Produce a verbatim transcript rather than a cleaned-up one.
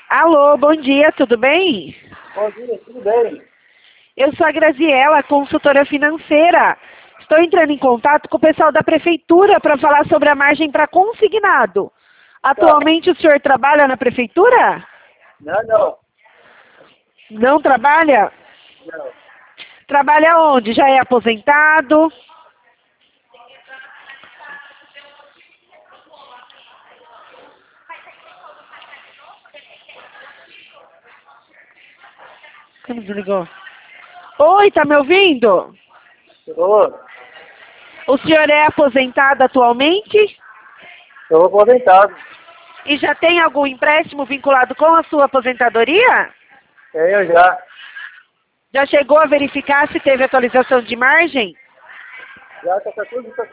Alô, bom dia, tudo bem? Bom dia, tudo bem? Eu sou a Graziela, consultora financeira. Estou entrando em contato com o pessoal da prefeitura para falar sobre a margem para consignado. Tá. Atualmente o senhor trabalha na prefeitura? Não, não. Não trabalha? Não. Trabalha onde? Já é aposentado? Como desligou? Oi, tá me ouvindo? Estou, O senhor é aposentado atualmente? estou aposentado. E já tem algum empréstimo vinculado com a sua aposentadoria? Tenho já. Já chegou a verificar se teve atualização de margem? Já está tudo